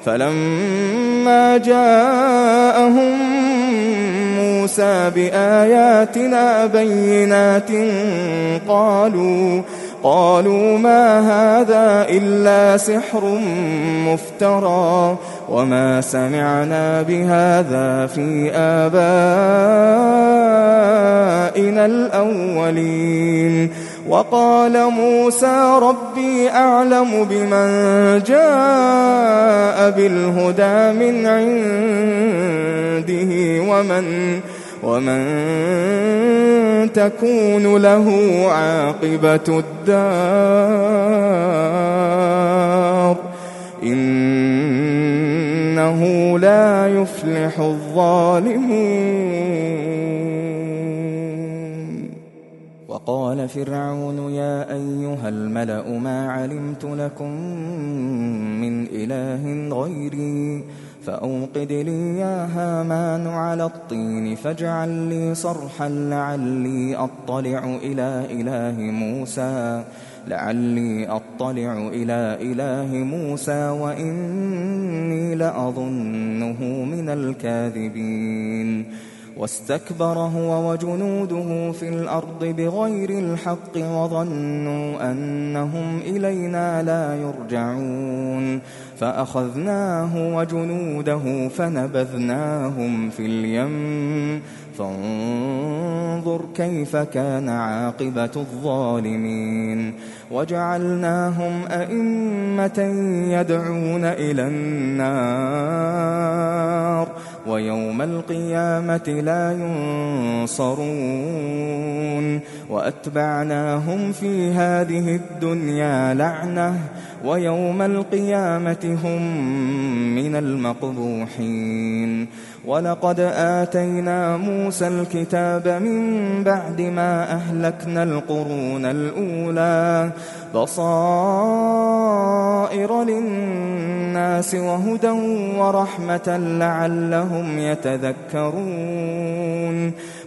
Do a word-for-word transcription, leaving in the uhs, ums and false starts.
فلما جاءهم موسى بآياتنا بينات قالوا قالوا ما هذا إلا سحر مفترى وما سمعنا بهذا في آبائنا الأولين. وقال موسى ربي أعلم بمن جاء بالهدى من عنده ومن ومن تكون له عاقبة الدار إنه لا يفلح الظالمون. وقال فرعون يا أيها الملأ ما علمت لكم من إله غيري فأوقد لي يا هامان على الطين فاجعل لي صرحا لعلي أطلع إلى إله موسى لعلي أطلع إلى إله موسى وإني لأظنه من الكاذبين. واستكبر هو وجنوده في الأرض بغير الحق وظنوا أنهم إلينا لا يرجعون فأخذناه وجنوده فنبذناهم في اليم فانظر كيف كان عاقبة الظالمين. وجعلناهم أئمة يدعون إلى النار ويوم القيامة لا ينصرون. وأتبعناهم في هذه الدنيا لعنة ويوم القيامة هم من المقبوحين. ولقد آتينا موسى الكتاب من بعد ما أهلكنا القرون الأولى بصائر للناس وهدى ورحمة لعلهم يتذكرون.